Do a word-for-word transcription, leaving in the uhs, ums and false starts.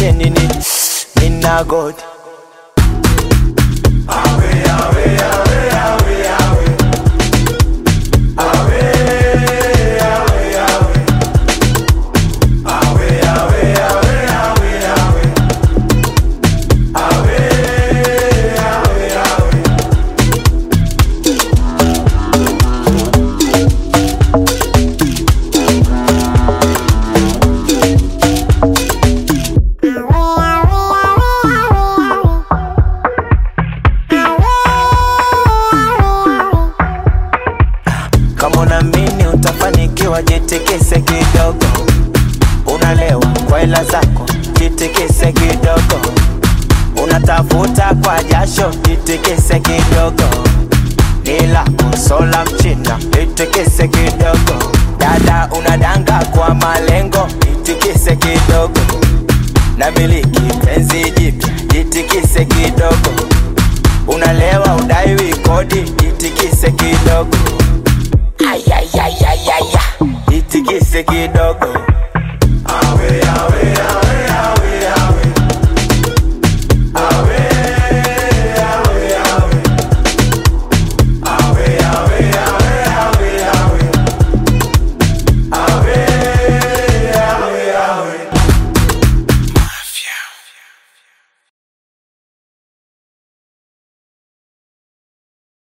niite nini, nina God. Awe, awe, awe, awe, awe. Awe, awe, awe. Awe, awe, awe, awe, awe. Awe, awe, awe. Kama unaamini utafanikiwa, jitikise kidogo. Unalewa kwa hela zako, jitikise kidogo. Unatafuta kwa jasho, jitikise kidogo. Nila kusola mchina, jitikise kidogo. Dada unadanga kwa malengo, jitikise kidogo. Na miliki penzi jipya, jitikise kidogo. Unalewa udaiwi kodi, jitikise kidogo. Ay, ay, ay, ay, ay, ay. Jitikise kidogo.